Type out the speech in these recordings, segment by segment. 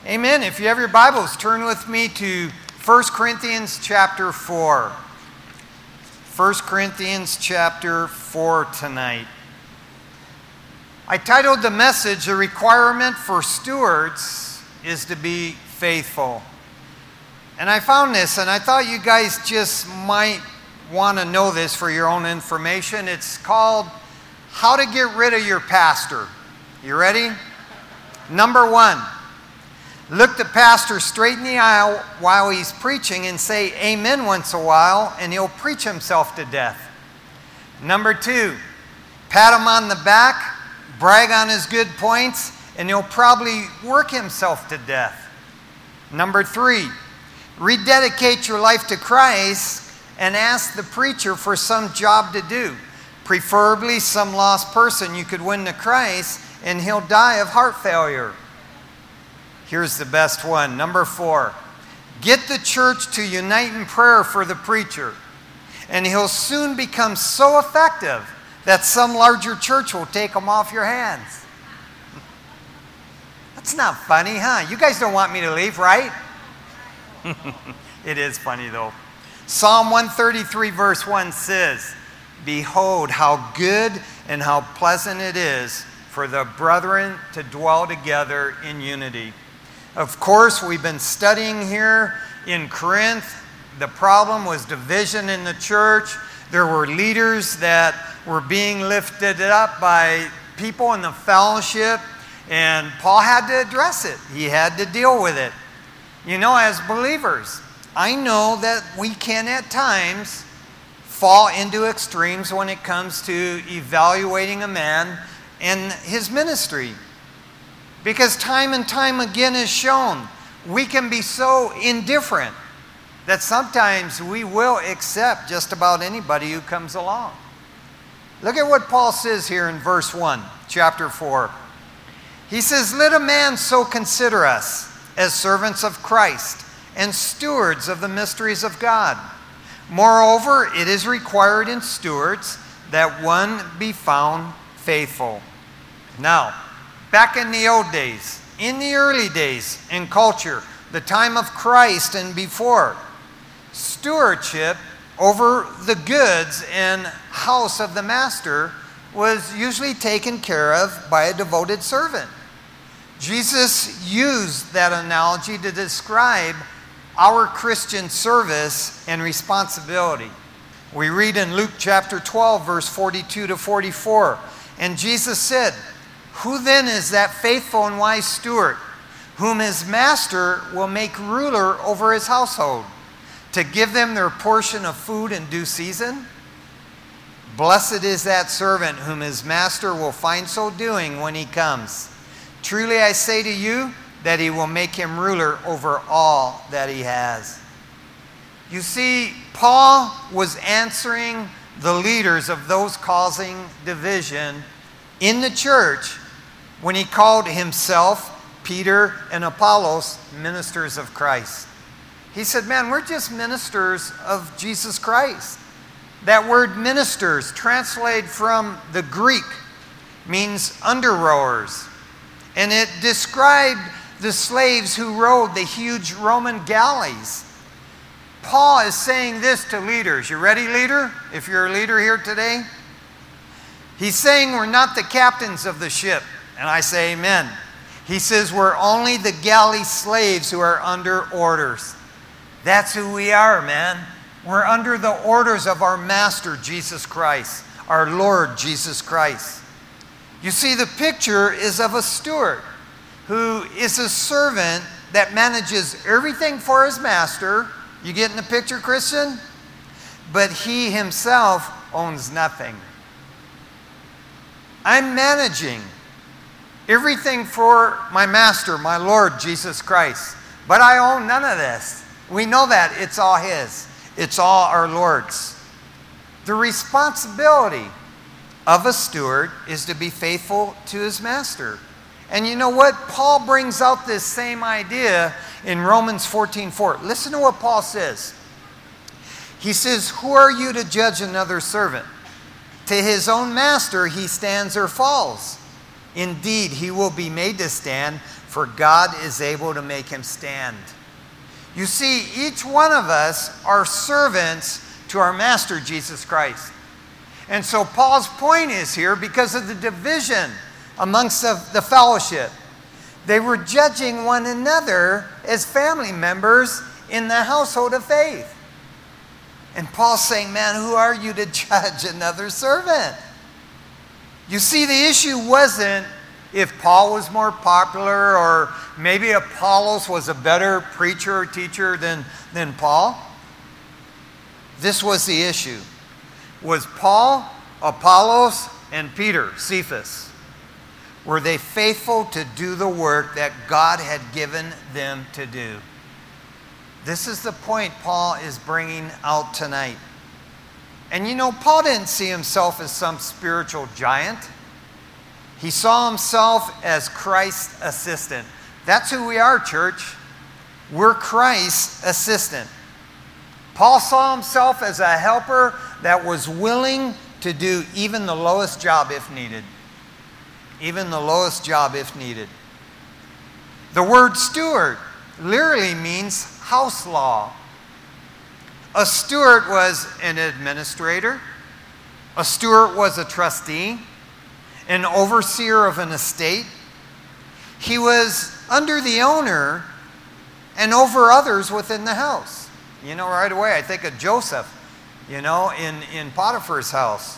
Amen. If you have your Bibles, turn with me to 1 Corinthians chapter 4. 1 Corinthians chapter 4 tonight. I titled the message, "The Requirement for Stewards is to be Faithful." And I found this, and I thought you guys just might want to know this for your own information. It's called How to Get Rid of Your Pastor. You ready? Number one, look the pastor straight in the eye while he's preaching and say amen once in a while, and he'll preach himself to death. Number two, pat him on the back, brag on his good points, and he'll probably work himself to death. Number three, rededicate your life to Christ and ask the preacher for some job to do, preferably some lost person you could win to Christ, and he'll die of heart failure. Here's the best one. Number four, get the church to unite in prayer for the preacher, and he'll soon become so effective that some larger church will take him off your hands. That's not funny, huh? You guys don't want me to leave, right? It is funny, though. Psalm 133 verse 1 says, "Behold, how good and how pleasant it is for the brethren to dwell together in unity." Of course, we've been studying here in Corinth. The problem was division in the church. There were leaders that were being lifted up by people in the fellowship, and Paul had to address it. He had to deal with it. You know, as believers, I know that we can at times fall into extremes when it comes to evaluating a man and his ministry. Because time and time again is shown, we can be so indifferent that sometimes we will accept just about anybody who comes along. Look at what Paul says here in verse 1, chapter 4. He says, "Let a man so consider us as servants of Christ and stewards of the mysteries of God. Moreover, it is required in stewards that one be found faithful." Now, back in the old days, in the early days in culture, the time of Christ and before, stewardship over the goods and house of the master was usually taken care of by a devoted servant. Jesus used that analogy to describe our Christian service and responsibility. We read in Luke chapter 12, verse 42 to 44, and Jesus said, "Who then is that faithful and wise steward, whom his master will make ruler over his household, to give them their portion of food in due season? Blessed is that servant whom his master will find so doing when he comes. Truly I say to you that he will make him ruler over all that he has." You see, Paul was answering the leaders of those causing division in the church when he called himself, Peter, and Apollos ministers of Christ. He said, man, we're just ministers of Jesus Christ. That word ministers, translated from the Greek, means under-rowers. And it described the slaves who rowed the huge Roman galleys. Paul is saying this to leaders. You ready, leader? If you're a leader here today. He's saying we're not the captains of the ship. And I say amen. He says we're only the galley slaves who are under orders. That's who we are, man. We're under the orders of our Master, Jesus Christ, our Lord, Jesus Christ. You see, the picture is of a steward who is a servant that manages everything for his master. You getting the picture, Christian? But he himself owns nothing. I'm managing everything for my master, my Lord, Jesus Christ. But I own none of this. We know that. It's all his. It's all our Lord's. The responsibility of a steward is to be faithful to his master. And you know what? Paul brings out this same idea in Romans 14:4. Listen to what Paul says. He says, "Who are you to judge another servant? To his own master he stands or falls. Indeed, he will be made to stand, for God is able to make him stand. You see, each one of us are servants to our Master, Jesus Christ. And so Paul's point is here, because of the division amongst the fellowship, they were judging one another as family members in the household of faith. And Paul's saying, man, who are you to judge another servant? You see, the issue wasn't if Paul was more popular or maybe Apollos was a better preacher or teacher than Paul. This was the issue. Was Paul, Apollos, and Peter, Cephas, were they faithful to do the work that God had given them to do? This is the point Paul is bringing out tonight. And you know, Paul didn't see himself as some spiritual giant. He saw himself as Christ's assistant. That's who we are, church. We're Christ's assistant. Paul saw himself as a helper that was willing to do even the lowest job if needed. Even the lowest job if needed. The word steward literally means house law. A steward was an administrator. A steward was a trustee, an overseer of an estate. He was under the owner and over others within the house. You know, right away I think of Joseph, you know, in Potiphar's house.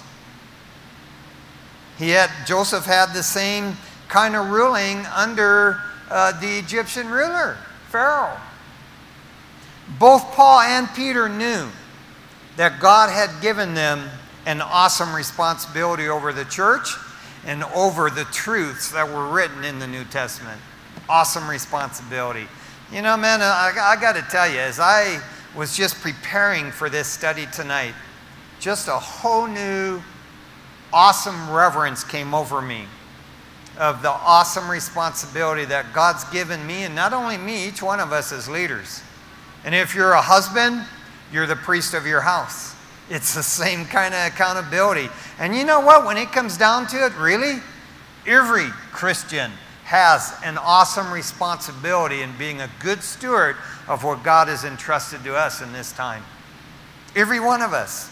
Joseph had the same kind of ruling under the Egyptian ruler, Pharaoh. Both Paul and Peter knew that God had given them an awesome responsibility over the church and over the truths that were written in the New Testament. Awesome responsibility. You know, man, I got to tell you, as I was just preparing for this study tonight, just a whole new awesome reverence came over me of the awesome responsibility that God's given me, and not only me, each one of us as leaders. And if you're a husband, you're the priest of your house. It's the same kind of accountability. And you know what? When it comes down to it, really, every Christian has an awesome responsibility in being a good steward of what God has entrusted to us in this time. Every one of us.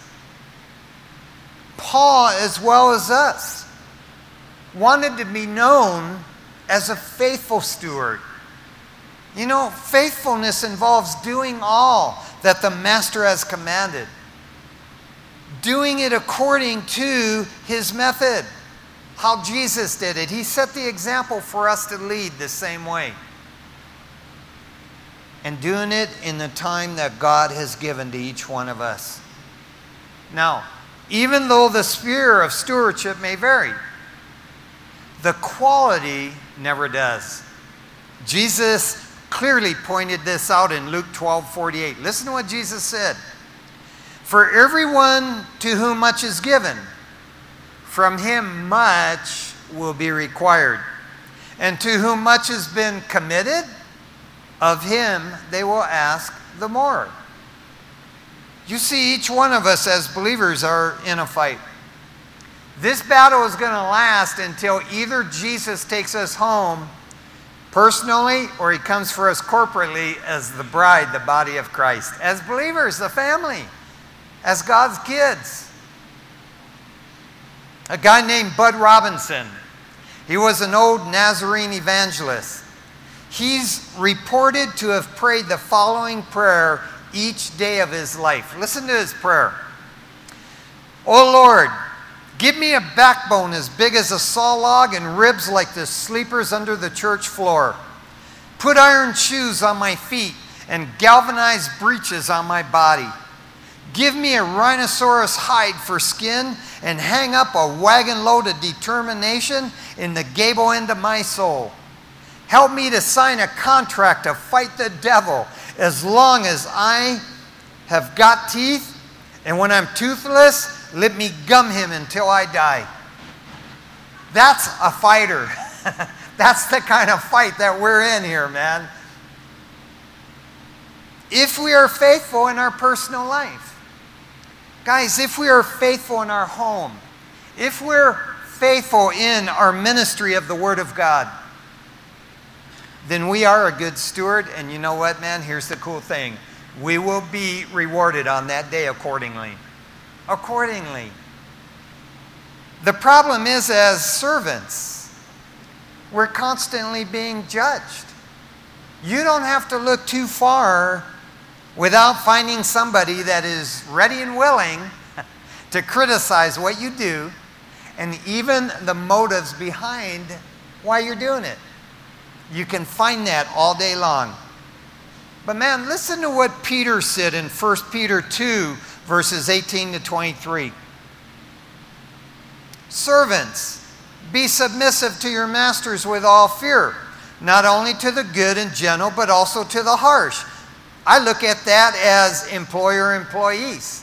Paul, as well as us, wanted to be known as a faithful steward. You know, faithfulness involves doing all that the Master has commanded. Doing it according to his method. How Jesus did it. He set the example for us to lead the same way. And doing it in the time that God has given to each one of us. Now, even though the sphere of stewardship may vary, the quality never does. Jesus clearly pointed this out in Luke 12:48. Listen to what Jesus said. For everyone to whom much is given, from him much will be required. And to whom much has been committed, of him they will ask the more. You see, each one of us as believers are in a fight. This battle is going to last until either Jesus takes us home personally, or he comes for us corporately as the bride, the body of Christ. As believers, the family. As God's kids. A guy named Bud Robinson. He was an old Nazarene evangelist. He's reported to have prayed the following prayer each day of his life. Listen to his prayer. "O Lord, give me a backbone as big as a saw log and ribs like the sleepers under the church floor. Put iron shoes on my feet and galvanized breeches on my body. Give me a rhinoceros hide for skin and hang up a wagon load of determination in the gable end of my soul. Help me to sign a contract to fight the devil as long as I have got teeth, and when I'm toothless, let me gum him until I die." That's a fighter. That's the kind of fight that we're in here, man. If we are faithful in our personal life, guys, if we are faithful in our home, if we're faithful in our ministry of the Word of God, then we are a good steward. And you know what, man? Here's the cool thing. We will be rewarded on that day accordingly. Accordingly. The problem is, as servants, we're constantly being judged. You don't have to look too far without finding somebody that is ready and willing to criticize what you do and even the motives behind why you're doing it. You can find that all day long. But man, listen to what Peter said in 1 Peter 2, verses 18 to 23. Servants, be submissive to your masters with all fear, not only to the good and gentle, but also to the harsh. I look at that as employer-employees.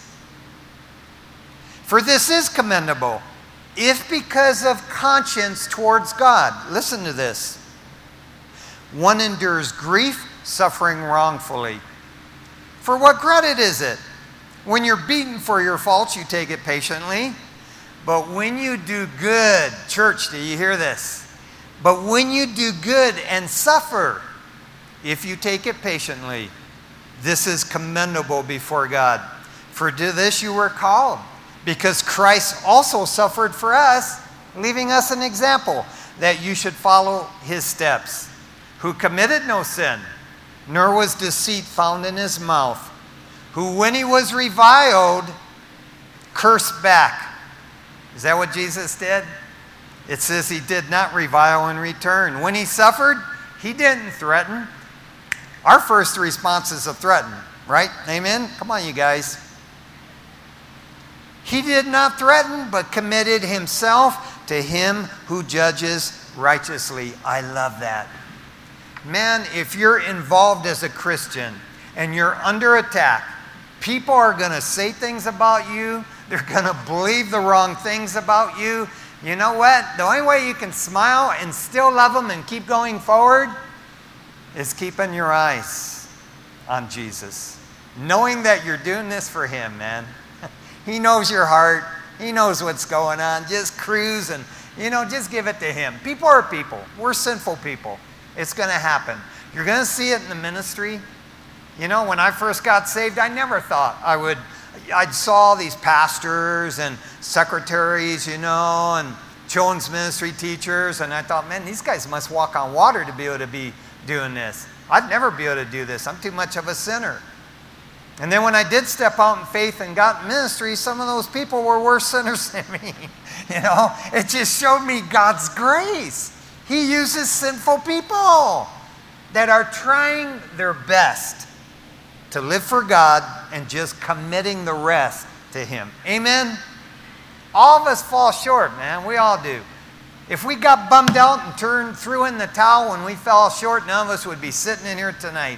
For this is commendable, if because of conscience towards God, listen to this, one endures grief, suffering wrongfully. For what credit is it? When you're beaten for your faults, you take it patiently. But when you do good, church, do you hear this? But when you do good and suffer, if you take it patiently, this is commendable before God. For to this you were called, because Christ also suffered for us, leaving us an example, that you should follow his steps, who committed no sin, nor was deceit found in his mouth, who when he was reviled, cursed back. Is that what Jesus did? It says he did not revile in return. When he suffered, he didn't threaten. Our first response is to threaten, right? Amen? Come on, you guys. He did not threaten, but committed himself to him who judges righteously. I love that. Man, if you're involved as a Christian and you're under attack, people are going to say things about you. They're going to believe the wrong things about you. You know what? The only way you can smile and still love them and keep going forward is keeping your eyes on Jesus. Knowing that you're doing this for him, man. He knows your heart. He knows what's going on. Just cruise and, just give it to him. People are people. We're sinful people. It's going to happen. You're going to see it in the ministry. When I first got saved, I never thought I saw these pastors and secretaries, and children's ministry teachers, and I thought, man, these guys must walk on water to be able to be doing this. I'd never be able to do this. I'm too much of a sinner. And then when I did step out in faith and got in ministry, some of those people were worse sinners than me. It just showed me God's grace. He uses sinful people that are trying their best to live for God and just committing the rest to him. Amen? All of us fall short, man. We all do. If we got bummed out and threw in the towel when we fell short, none of us would be sitting in here tonight.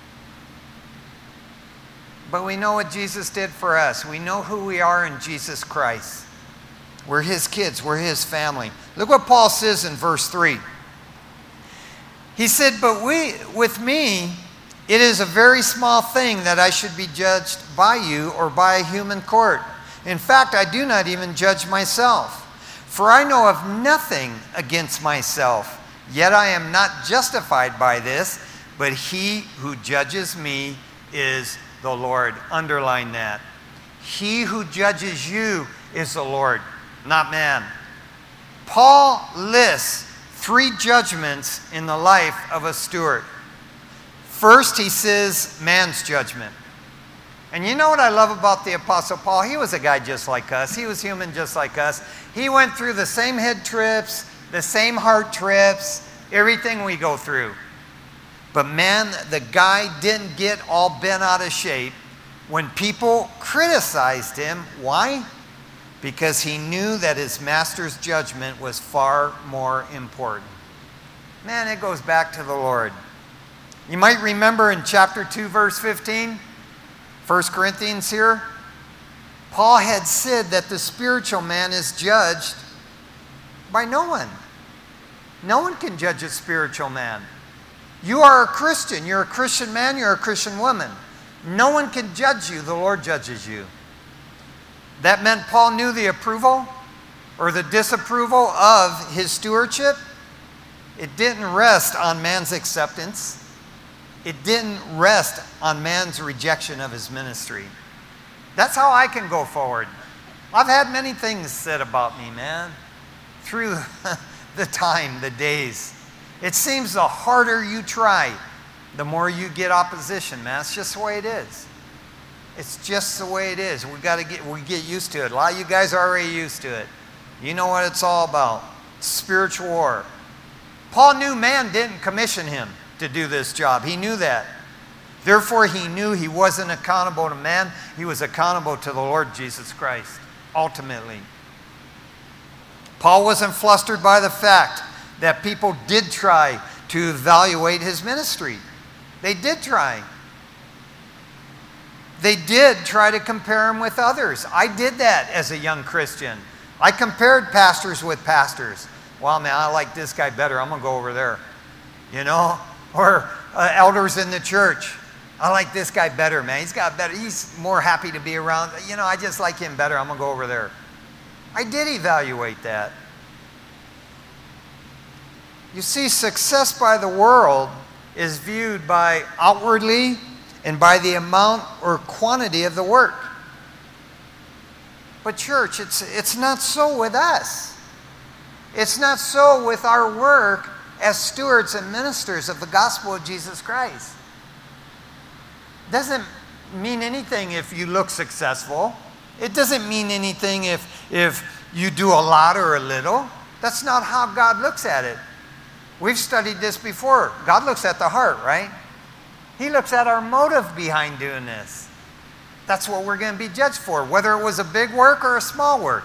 But we know what Jesus did for us. We know who we are in Jesus Christ. We're his kids. We're his family. Look what Paul says in verse 3. He said, but with me, it is a very small thing that I should be judged by you or by a human court. In fact, I do not even judge myself. For I know of nothing against myself, yet I am not justified by this, but he who judges me is the Lord. Underline that. He who judges you is the Lord, not man. Paul lists 3 judgments in the life of a steward. First, he says man's judgment. And you know what I love about the Apostle Paul? He was a guy just like us. He was human just like us. He went through the same head trips, the same heart trips, everything we go through. But man, the guy didn't get all bent out of shape when people criticized him. Why? Because he knew that his master's judgment was far more important. Man, it goes back to the Lord. You might remember in chapter 2, verse 15, 1 Corinthians here, Paul had said that the spiritual man is judged by no one. No one can judge a spiritual man. You are a Christian. You're a Christian man. You're a Christian woman. No one can judge you. The Lord judges you. That meant Paul knew the approval or the disapproval of his stewardship. It didn't rest on man's acceptance. It didn't rest on man's rejection of his ministry. That's how I can go forward. I've had many things said about me, man, through the time, the days. It seems the harder you try, the more you get opposition, man. It's just the way it is. It's just the way it is. We get used to it. A lot of you guys are already used to it. You know what it's all about. Spiritual war. Paul knew man didn't commission him to do this job. He knew that. Therefore, he knew he wasn't accountable to man. He was accountable to the Lord Jesus Christ, ultimately. Paul wasn't flustered by the fact that people did try to evaluate his ministry. They did try. They did try to compare him with others. I did that as a young Christian. I compared pastors with pastors. Well, man, I like this guy better. I'm going to go over there. You know? Or elders in the church. I like this guy better, man. He's more happy to be around. You know, I just like him better. I'm going to go over there. I did evaluate that. You see, success by the world is viewed by outwardly and by the amount or quantity of the work. But church, it's not so with us. It's not so with our work as stewards and ministers of the gospel of Jesus Christ. Doesn't mean anything if you look successful. It doesn't mean anything if you do a lot or a little. That's not how God looks at it. We've studied this before. God looks at the heart, right? He looks at our motive behind doing this. That's what we're going to be judged for, whether it was a big work or a small work.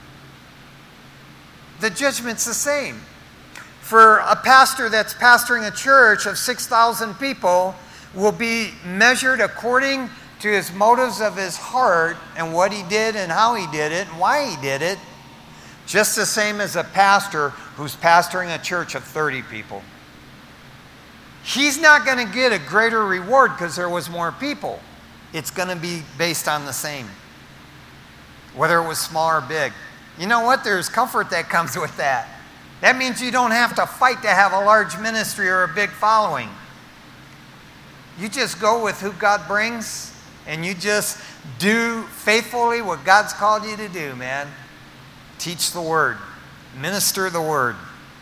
The judgment's the same. For a pastor that's pastoring a church of 6,000 people will be measured according to his motives of his heart and what he did and how he did it and why he did it. Just the same as a pastor who's pastoring a church of 30 people. He's not going to get a greater reward because there was more people. It's going to be based on the same, whether it was small or big. You know what? There's comfort that comes with that. That means you don't have to fight to have a large ministry or a big following. You just go with who God brings, and you just do faithfully what God's called you to do, man. Teach the Word. Minister the Word.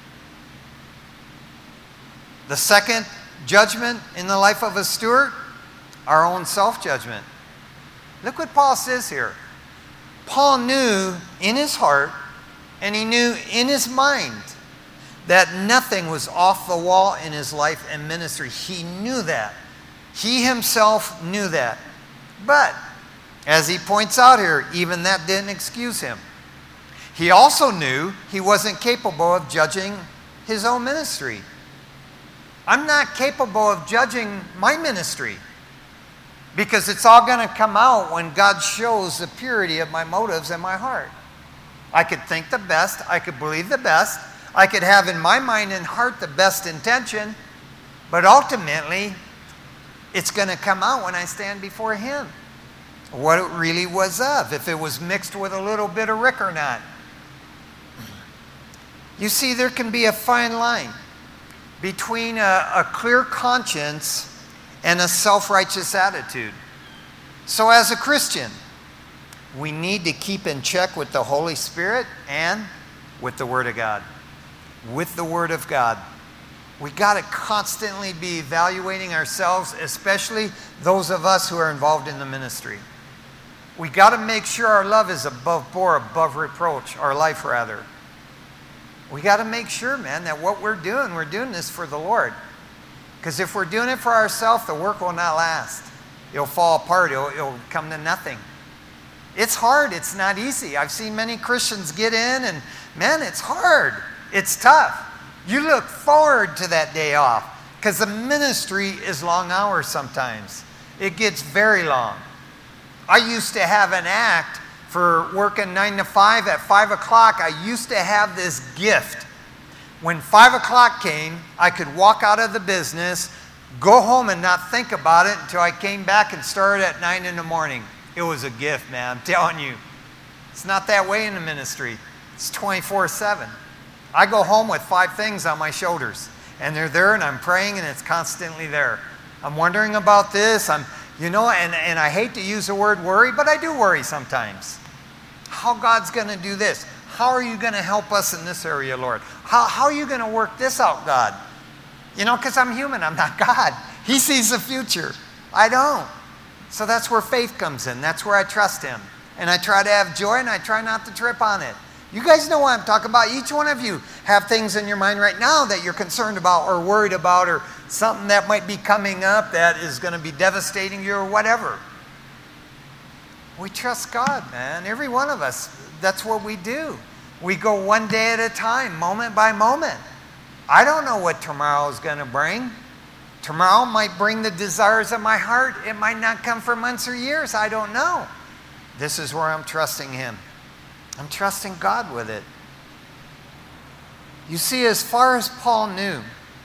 The second judgment in the life of a steward, our own self-judgment. Look what Paul says here. Paul knew in his heart and he knew in his mind that nothing was off the wall in his life and ministry. He knew that. He himself knew that. But, as he points out here, even that didn't excuse him. He also knew he wasn't capable of judging his own ministry. I'm not capable of judging my ministry because it's all going to come out when God shows the purity of my motives and my heart. I could think the best. I could believe the best. I could have in my mind and heart the best intention. But ultimately, it's going to come out when I stand before Him. What it really was of, if it was mixed with a little bit of Rick or not. You see, there can be a fine line between a clear conscience and a self-righteous attitude. So as a Christian, we need to keep in check with the Holy Spirit and with the Word of God. With the Word of God. We got to constantly be evaluating ourselves, especially those of us who are involved in the ministry. We got to make sure our love is above board, above reproach, our life rather. We got to make sure, man, that what we're doing this for the Lord. Because if we're doing it for ourselves, the work will not last. It'll fall apart. It'll come to nothing. It's hard. It's not easy. I've seen many Christians get in and, man, it's hard. It's tough. You look forward to that day off because the ministry is long hours sometimes. It gets very long. I used to have an act for working 9 to 5. At 5 o'clock, I used to have this gift. When 5 o'clock came, I could walk out of the business, go home and not think about it until I came back and started at 9 in the morning. It was a gift, man. I'm telling you. It's not that way in the ministry. It's 24/7. I go home with 5 things on my shoulders. And they're there, and I'm praying, and it's constantly there. I'm wondering about this. And I hate to use the word worry, but I do worry sometimes. How God's going to do this? How are you going to help us in this area, Lord? How are you going to work this out, God? Because I'm human. I'm not God. He sees the future. I don't. So that's where faith comes in. That's where I trust Him. And I try to have joy, and I try not to trip on it. You guys know what I'm talking about. Each one of you have things in your mind right now that you're concerned about or worried about, or something that might be coming up that is going to be devastating you or whatever. We trust God, man. Every one of us, that's what we do. We go one day at a time, moment by moment. I don't know what tomorrow is going to bring. Tomorrow might bring the desires of my heart. It might not come for months or years. I don't know. This is where I'm trusting Him. I'm trusting God with it. You see, as far as Paul knew,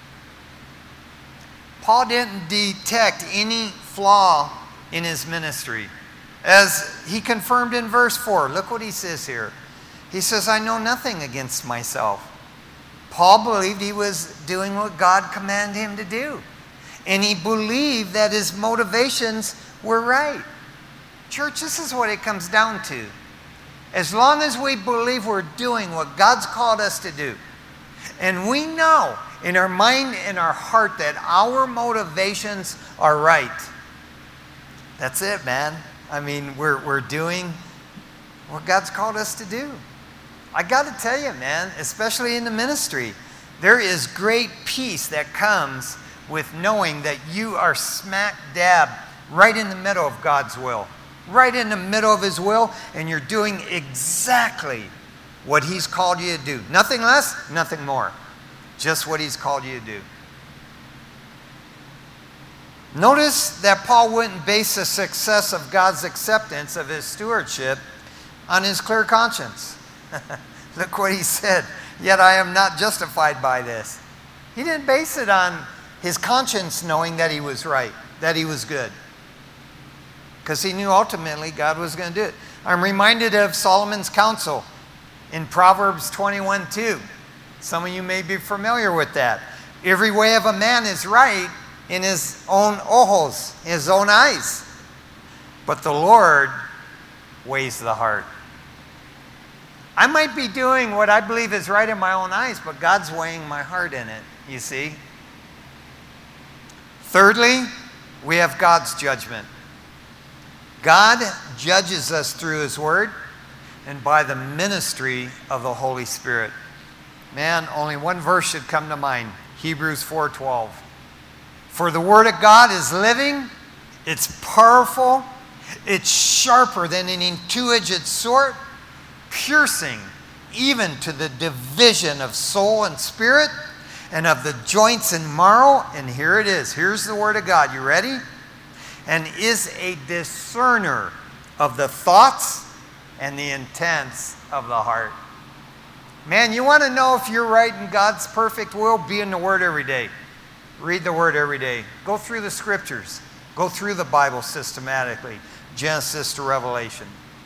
Paul didn't detect any flaw in his ministry. As he confirmed in verse 4, look what he says here. He says, I know nothing against myself. Paul believed he was doing what God commanded him to do. And he believed that his motivations were right. Church, this is what it comes down to. As long as we believe we're doing what God's called us to do, and we know in our mind and our heart that our motivations are right, that's it, man. I mean, we're doing what God's called us to do. I got to tell you, man, especially in the ministry, there is great peace that comes with knowing that you are smack dab right in the middle of God's will. Right in the middle of His will, and you're doing exactly what He's called you to do. Nothing less, nothing more. Just what He's called you to do. Notice that Paul wouldn't base the success of God's acceptance of his stewardship on his clear conscience. Look what he said. Yet I am not justified by this. He didn't base it on his conscience knowing that he was right, that he was good. Because he knew ultimately God was going to do it. I'm reminded of Solomon's counsel in Proverbs 21:2. Some of you may be familiar with that. Every way of a man is right in his own ojos, his own eyes. But the Lord weighs the heart. I might be doing what I believe is right in my own eyes, but God's weighing my heart in it, you see. Thirdly, we have God's judgment. God judges us through His Word and by the ministry of the Holy Spirit. Man, only one verse should come to mind. Hebrews 4:12. For the Word of God is living, it's powerful, it's sharper than any two-edged sword, piercing even to the division of soul and spirit and of the joints and marrow. And here it is. Here's the Word of God. You ready? And is a discerner of the thoughts and the intents of the heart. Man, you want to know if you're right in God's perfect will? Be in the Word every day. Read the Word every day. Go through the Scriptures. Go through the Bible systematically, Genesis to Revelation.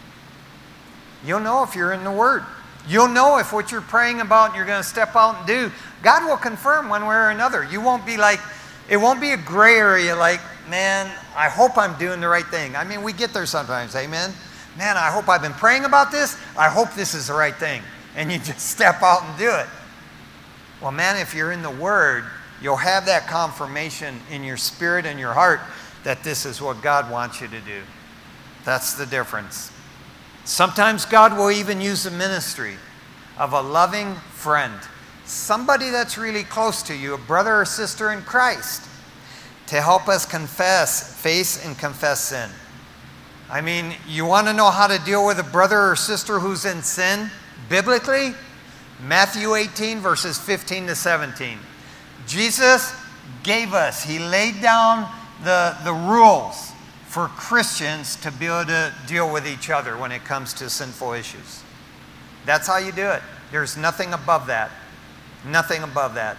You'll know if you're in the Word. You'll know if what you're praying about and you're going to step out and do, God will confirm one way or another. You won't be like, it won't be a gray area like, man, I hope I'm doing the right thing. I mean, we get there sometimes, amen? Man, I hope I've been praying about this. I hope this is the right thing. And you just step out and do it. Well, man, if you're in the Word, you'll have that confirmation in your spirit and your heart that this is what God wants you to do. That's the difference. Sometimes God will even use the ministry of a loving friend, somebody that's really close to you, a brother or sister in Christ, to help us face and confess sin. I mean, you want to know how to deal with a brother or sister who's in sin biblically? Matthew 18, verses 15 to 17. Jesus gave us, He laid down the rules for Christians to be able to deal with each other when it comes to sinful issues. That's how you do it. There's nothing above that. Nothing above that.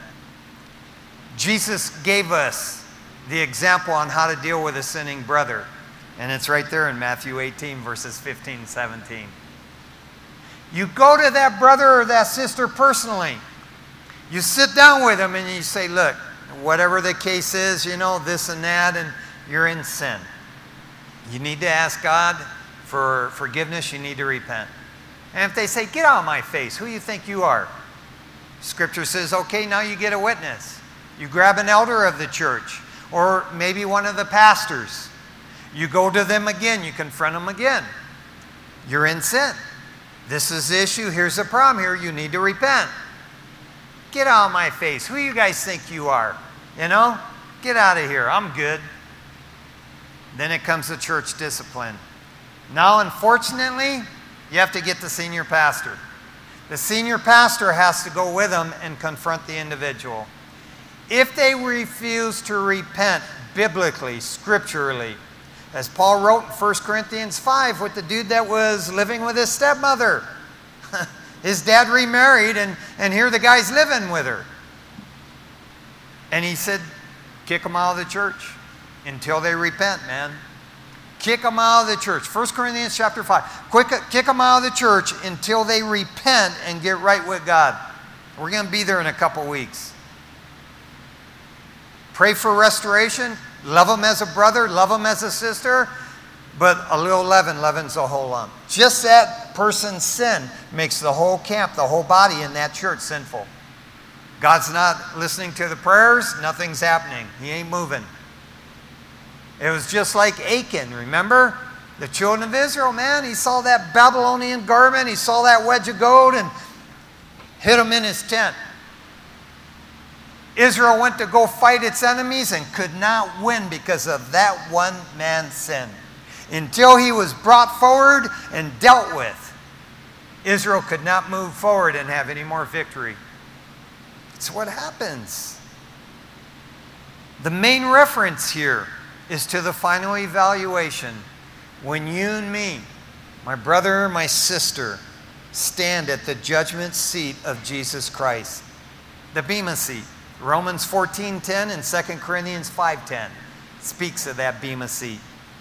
Jesus gave us the example on how to deal with a sinning brother. And it's right there in Matthew 18, verses 15 and 17. You go to that brother or that sister personally. You sit down with them and you say, look, whatever the case is, this and that, and you're in sin. You need to ask God for forgiveness. You need to repent. And if they say, get out of my face, who do you think you are? Scripture says, okay, now you get a witness. You grab an elder of the church, or maybe one of the pastors. You go to them again. You confront them again. You're in sin. This is the issue. Here's the problem here. You need to repent. Get out of my face. Who do you guys think you are? Get out of here. I'm good. Then it comes to church discipline. Now, unfortunately, you have to get the senior pastor. The senior pastor has to go with them and confront the individual. If they refuse to repent biblically, scripturally, as Paul wrote in 1 Corinthians 5 with the dude that was living with his stepmother. His dad remarried, and here the guy's living with her. And he said, kick them out of the church until they repent, man. Kick them out of the church. 1 Corinthians chapter 5. Kick them out of the church until they repent and get right with God. We're going to be there in a couple weeks. Pray for restoration. Love them as a brother. Love them as a sister. But a little leaven leavens the whole lump. Just that person's sin makes the whole camp, the whole body in that church sinful. God's not listening to the prayers. Nothing's happening. He ain't moving. It was just like Achan, remember? The children of Israel, man. He saw that Babylonian garment. He saw that wedge of gold and hid him in his tent. Israel went to go fight its enemies and could not win because of that one man's sin. Until he was brought forward and dealt with, Israel could not move forward and have any more victory. It's what happens. The main reference here is to the final evaluation. When you and me, my brother, my sister, stand at the judgment seat of Jesus Christ. The Bema seat. Romans 14:10 and 2 Corinthians 5:10 speaks of that Bema seat.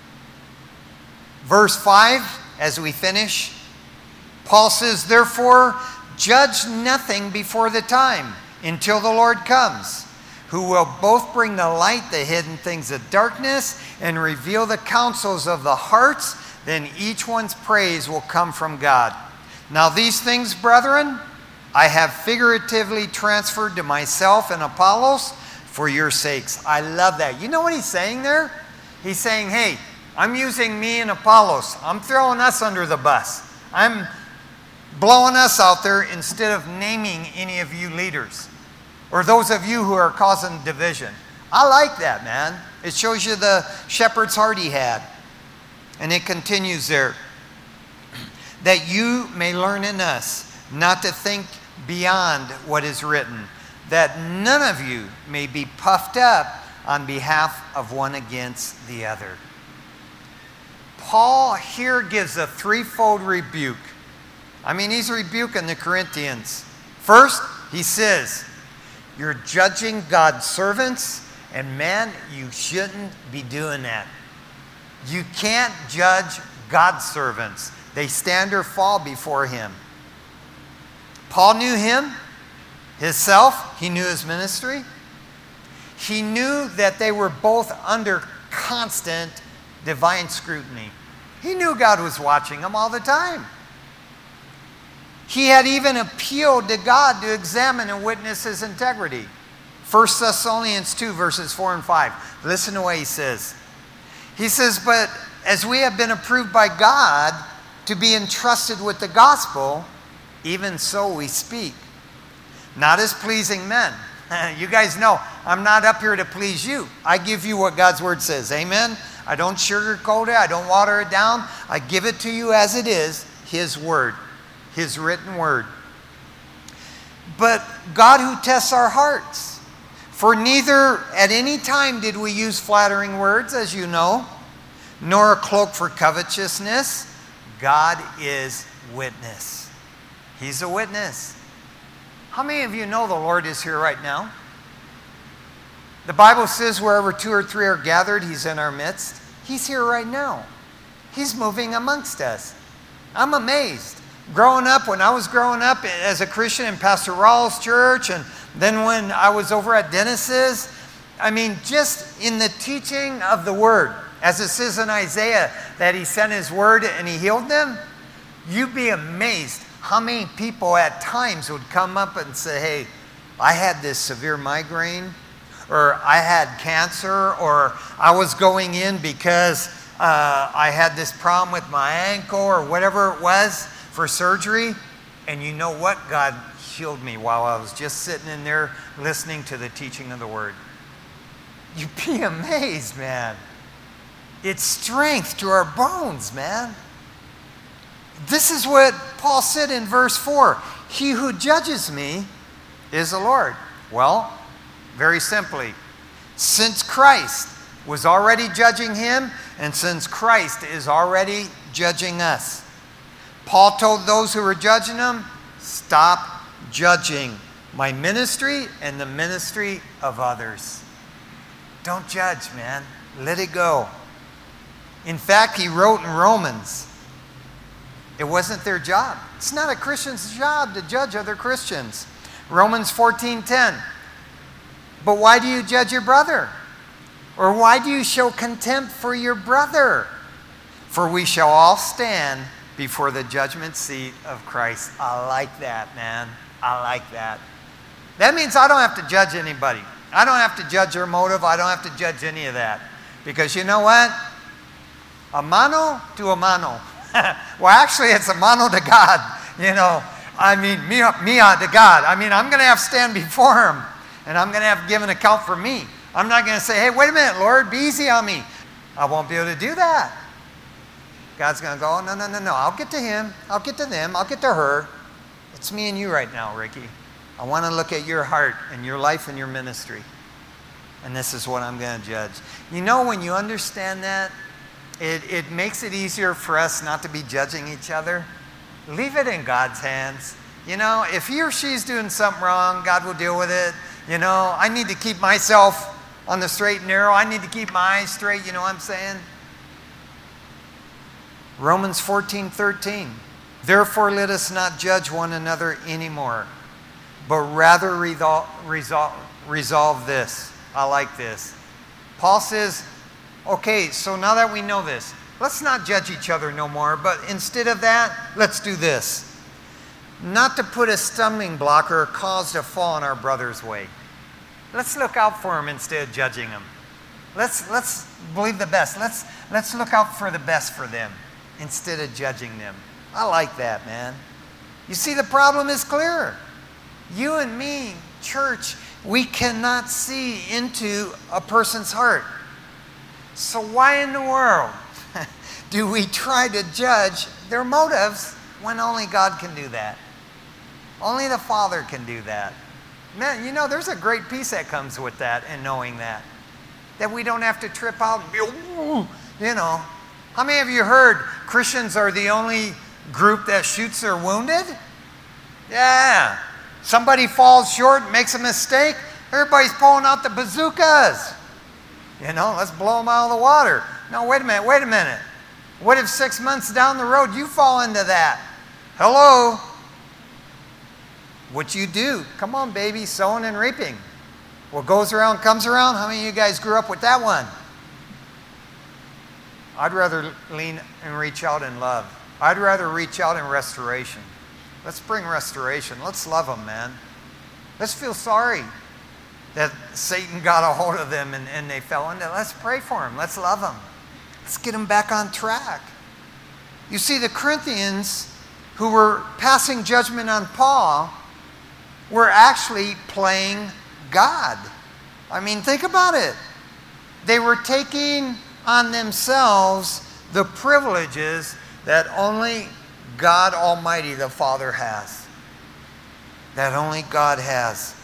Verse 5, as we finish, Paul says, therefore, judge nothing before the time until the Lord comes, who will both bring to light the hidden things of darkness and reveal the counsels of the hearts. Then each one's praise will come from God. Now these things, brethren, I have figuratively transferred to myself and Apollos for your sakes. I love that. You know what he's saying there? He's saying, hey, I'm using me and Apollos. I'm throwing us under the bus. I'm blowing us out there instead of naming any of you leaders or those of you who are causing division. I like that, man. It shows you the shepherd's heart he had. And it continues there. That you may learn in us not to think beyond what is written, that none of you may be puffed up on behalf of one against the other. Paul here gives a threefold rebuke. I mean, he's rebuking the Corinthians. First, he says, you're judging God's servants, and man, you shouldn't be doing that. You can't judge God's servants. They stand or fall before him. Paul knew him, himself. He knew his ministry. He knew that they were both under constant divine scrutiny. He knew God was watching them all the time. He had even appealed to God to examine and witness his integrity. 1 Thessalonians 2, verses 4 and 5. Listen to what he says. He says, but as we have been approved by God to be entrusted with the gospel, even so we speak, not as pleasing men. You guys know, I'm not up here to please you. I give you what God's word says. Amen? I don't sugarcoat it. I don't water it down. I give it to you as it is, his word, his written word. But God who tests our hearts. For neither at any time did we use flattering words, as you know, nor a cloak for covetousness. God is witness. He's a witness. How many of you know the Lord is here right now? The Bible says wherever two or three are gathered, he's in our midst. He's here right now. He's moving amongst us. I'm amazed. Growing up, when I was growing up as a Christian in Pastor Rawls' church and Then when I was over at Dennis's, I mean, just in the teaching of the Word, as it says in Isaiah that He sent His Word and He healed them, you'd be amazed how many people at times would come up and say, hey, I had this severe migraine, or I had cancer, or I was going in because I had this problem with my ankle, or whatever it was for surgery. And you know what? God healed me while I was just sitting in there listening to the teaching of the Word. You'd be amazed, man. It's strength to our bones, man. This is what Paul said in verse 4. He who judges me is the Lord. Well, very simply, since Christ was already judging him, and since Christ is already judging us, Paul told those who were judging him, stop judging my ministry and the ministry of others. Don't judge, man. Let it go. In fact, he wrote in Romans, it wasn't their job. It's not a Christian's job to judge other Christians. Romans 14:10. But why do you judge your brother? Or why do you show contempt for your brother? For we shall all stand before the judgment seat of Christ. I like that, man. I like that. That means I don't have to judge anybody. I don't have to judge their motive. I don't have to judge any of that. Because you know what? A mano to a mano. Well, actually, it's a mano to God. You know, I mean, mia to God. I mean, I'm going to have to stand before Him. And I'm going to have to give an account for me. I'm not going to say, hey, wait a minute, Lord, be easy on me. I won't be able to do that. God's going to go, no. I'll get to him. I'll get to them. I'll get to her. It's me and you right now, Ricky. I want to look at your heart and your life and your ministry. And this is what I'm going to judge. You know, when you understand that, it makes it easier for us not to be judging each other. Leave it in God's hands. You know, if he or she's doing something wrong, God will deal with it. You know, I need to keep myself on the straight and narrow. I need to keep my eyes straight. You know what I'm saying? Romans 14:13. Therefore, let us not judge one another anymore, but rather resolve this. I like this. Paul says, okay, so now that we know this, let's not judge each other no more, but instead of that, let's do this. Not to put a stumbling block or a cause to fall in our brother's way. Let's look out for him instead of judging him. Let's believe the best. Let's look out for the best for them instead of judging them. I like that, man. You see, the problem is clear. You and me, church, we cannot see into a person's heart. So why in the world do we try to judge their motives when only God can do that? Only the Father can do that. Man, you know, there's a great peace that comes with that and knowing that. That we don't have to trip out and be, you know. How many of you heard Christians are the only group that shoots their wounded? Yeah. Somebody falls short, makes a mistake, everybody's pulling out the bazookas. You know, let's blow them out of the water. No, wait a minute. What if 6 months down the road you fall into that? Hello? What you do? Come on, baby, sowing and reaping. What goes around comes around. How many of you guys grew up with that one? I'd rather lean and reach out in love. I'd rather reach out in restoration. Let's bring restoration. Let's love them, man. Let's feel sorry that Satan got a hold of them and they fell into it. Let's pray for them. Let's love them. Let's get them back on track. You see, the Corinthians who were passing judgment on Paul were actually playing God. I mean, think about it. They were taking on themselves the privileges that only God Almighty, the Father, has. That only God has.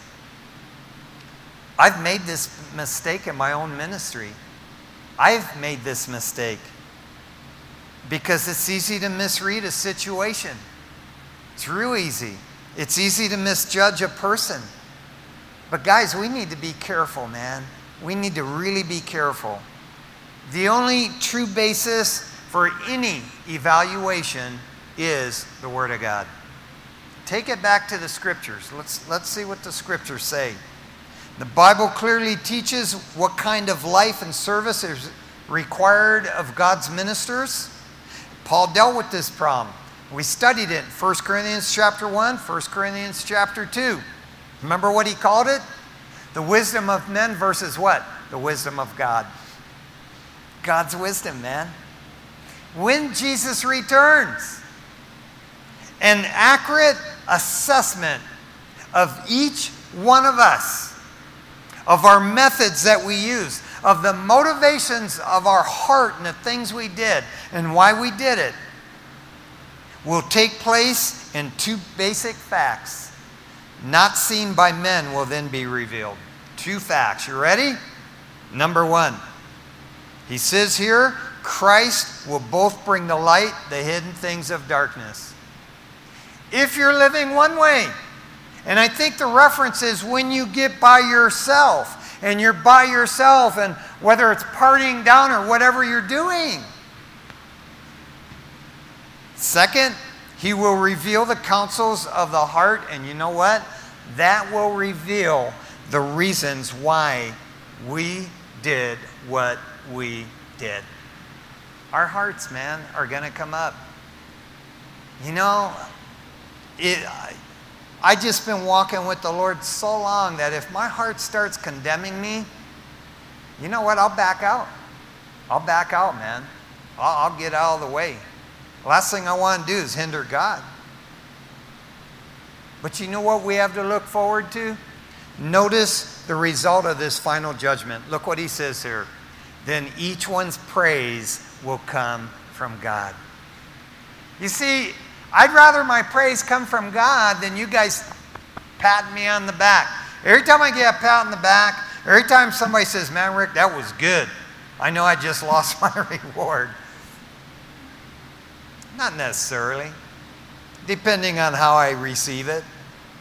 I've made this mistake in my own ministry. I've made this mistake because it's easy to misread a situation. It's real easy. It's easy to misjudge a person. But guys, we need to be careful, man. We need to really be careful. The only true basis for any evaluation is the Word of God. take it back to the Scriptures. Let's see what the Scriptures say. The Bible clearly teaches what kind of life and service is required of God's ministers. Paul dealt with this problem. We studied it in 1 Corinthians chapter 1, 1 Corinthians chapter 2. Remember what he called it? The wisdom of men versus what? The wisdom of God. God's wisdom, man. When Jesus returns, an accurate assessment of each one of us, of our methods that we use, of the motivations of our heart and the things we did and why we did it, will take place in two basic facts. Not seen by men will then be revealed. Two facts. You ready? Number one. He says here, Christ will both bring the light, the hidden things of darkness. If you're living one way, and I think the reference is when you get by yourself, and you're by yourself, and whether it's partying down or whatever you're doing. Second, he will reveal the counsels of the heart, and you know what? That will reveal the reasons why we did what we did. Our hearts, man, are going to come up. You know, I just been walking with the Lord so long that if my heart starts condemning me, you know what? I'll back out. I'll back out, man. I'll get out of the way. Last thing I want to do is hinder God. But you know what we have to look forward to? Notice the result of this final judgment. Look what he says here. Then each one's praise will come from God. You see, I'd rather my praise come from God than you guys patting me on the back. Every time I get a pat on the back, every time somebody says, man, Rick, that was good, I know I just lost my reward. Not necessarily, depending on how I receive it.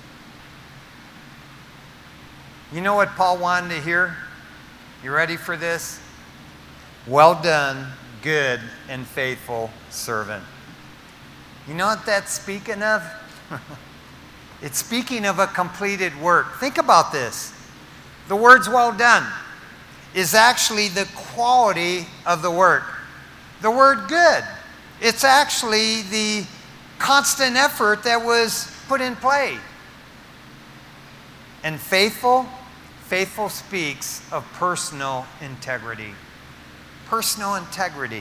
You know what Paul wanted to hear? You ready for this? Well done, good and faithful servant. You know what that's speaking of? It's speaking of a completed work. Think about this. The words well done is actually the quality of the work. The word good, it's actually the constant effort that was put in play. And faithful speaks of personal integrity. Personal integrity.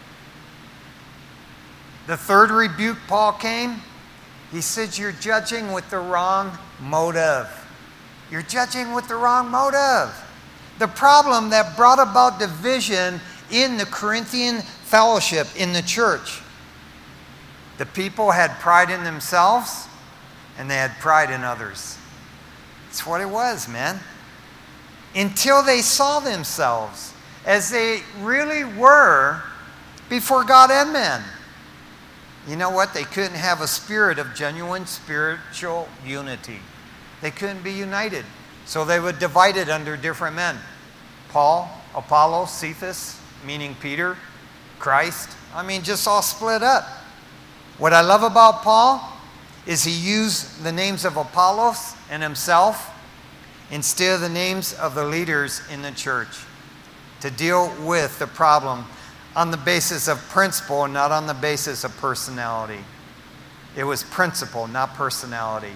The third rebuke Paul came, he said, you're judging with the wrong motive. You're judging with the wrong motive. The problem that brought about division in the Corinthian fellowship, in the church. The people had pride in themselves, and they had pride in others. That's what it was, man. Until they saw themselves as they really were before God and men. You know what? They couldn't have a spirit of genuine spiritual unity. They couldn't be united. So they were divided under different men. Paul, Apollos, Cephas, meaning Peter, Christ. I mean, just all split up. What I love about Paul is he used the names of Apollos and himself instead of the names of the leaders in the church to deal with the problem on the basis of principle and not on the basis of personality. It was principle, not personality.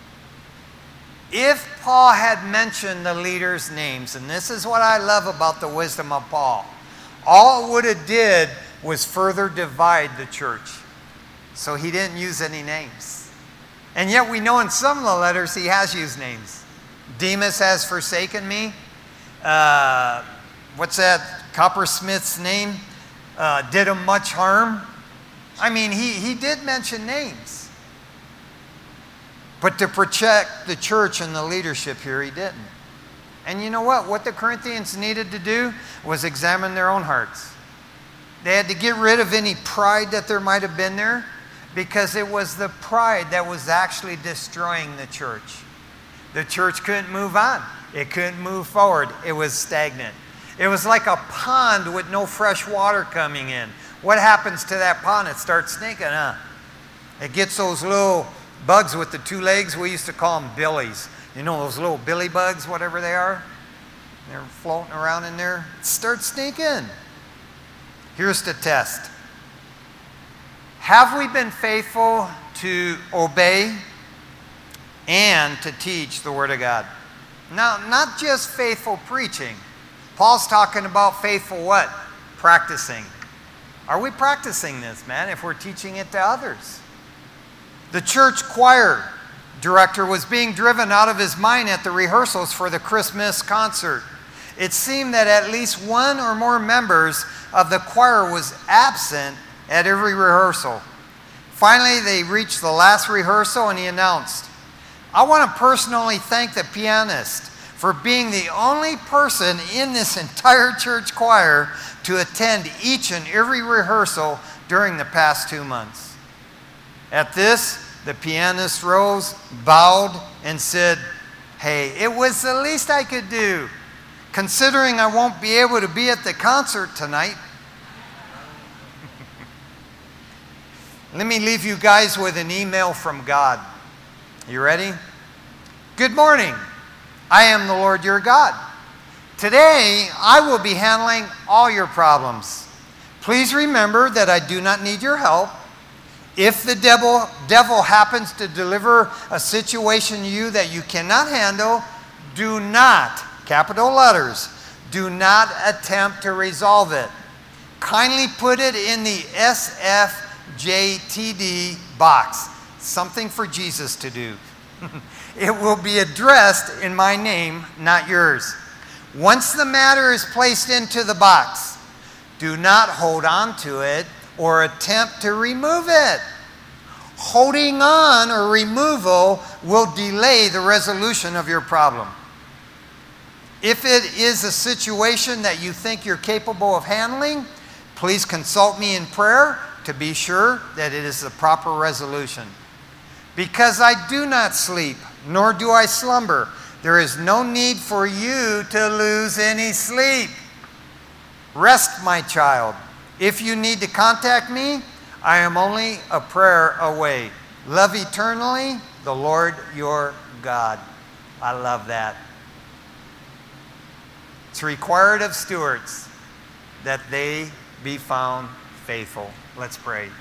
If Paul had mentioned the leaders' names, and this is what I love about the wisdom of Paul, all it would have did was further divide the church. So he didn't use any names. And yet we know in some of the letters he has used names. Demas has forsaken me. What's that coppersmith's name? Did him much harm. I mean, he did mention names. But to protect the church and the leadership here, he didn't. And you know what? What the Corinthians needed to do was examine their own hearts. They had to get rid of any pride that there might have been there, because it was the pride that was actually destroying the church. The church couldn't move on. It couldn't move forward. It was stagnant. It was like a pond with no fresh water coming in. What happens to that pond? It starts stinking, huh? It gets those little bugs with the two legs, we used to call them billies. You know those little billy bugs, whatever they are? They're floating around in there. Start sneaking. Here's the test. Have we been faithful to obey and to teach the Word of God? Now, not just faithful preaching. Paul's talking about faithful what? Practicing. Are we practicing this, man, if we're teaching it to others? The church choir director was being driven out of his mind at the rehearsals for the Christmas concert. It seemed that at least one or more members of the choir was absent at every rehearsal. Finally, they reached the last rehearsal and he announced, "I want to personally thank the pianist for being the only person in this entire church choir to attend each and every rehearsal during the past 2 months." At this, the pianist rose, bowed, and said, "Hey, it was the least I could do, considering I won't be able to be at the concert tonight." Let me leave you guys with an email from God. You ready? Good morning. I am the Lord your God. Today, I will be handling all your problems. Please remember that I do not need your help. If the devil happens to deliver a situation to you that you cannot handle, do not, capital letters, do not attempt to resolve it. Kindly put it in the SFJTD box, something for Jesus to do. It will be addressed in my name, not yours. Once the matter is placed into the box, do not hold on to it or attempt to remove it. Holding on or removal will delay the resolution of your problem. If it is a situation that you think you're capable of handling, please consult me in prayer to be sure that it is the proper resolution. Because I do not sleep, nor do I slumber, there is no need for you to lose any sleep. Rest, my child. If you need to contact me, I am only a prayer away. Love eternally, the Lord your God. I love that. It's required of stewards that they be found faithful. Let's pray.